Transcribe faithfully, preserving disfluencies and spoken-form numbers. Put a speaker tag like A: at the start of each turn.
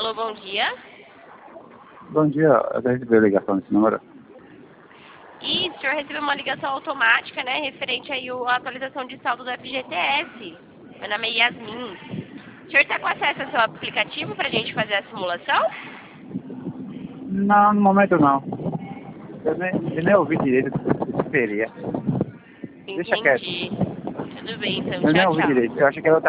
A: Alô, bom dia.
B: Bom dia, eu recebi a ligação desse número.
A: E o senhor recebeu uma ligação automática, né, referente aí à atualização de saldo do F G T S. Meu nome é Yasmin. O senhor está com acesso ao seu aplicativo para a gente fazer a simulação?
B: Não, no momento não. Eu nem, eu nem ouvi direito o que seria. Deixa quieto.
A: Entendi. Tudo bem, então.
B: Eu nem
A: Tchau,
B: ouvi
A: tchau.
B: direito. Eu achei que era outra